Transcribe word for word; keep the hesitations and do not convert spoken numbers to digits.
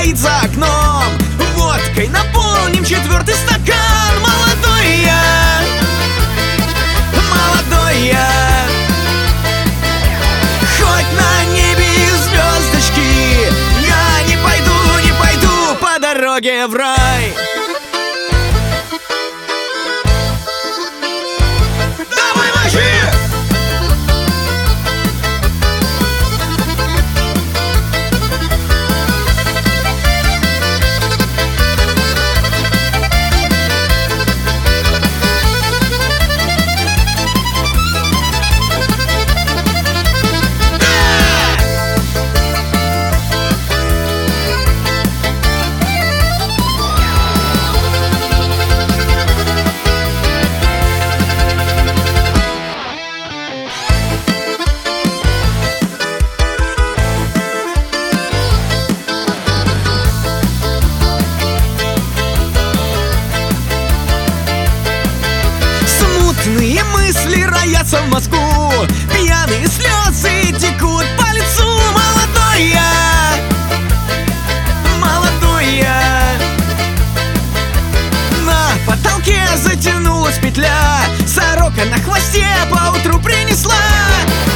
стоит за окном. Водкой наполним четвертый стакан. Молодой я, молодой я. Хоть на небе и звездочки, я не пойду, не пойду по дороге в рай. Давай, мочи! Смутные мысли роятся в мозгу, пьяные слезы текут по лицу. Молодой я, молодой я. На потолке затянулась петля, сорока на хвосте поутру принесла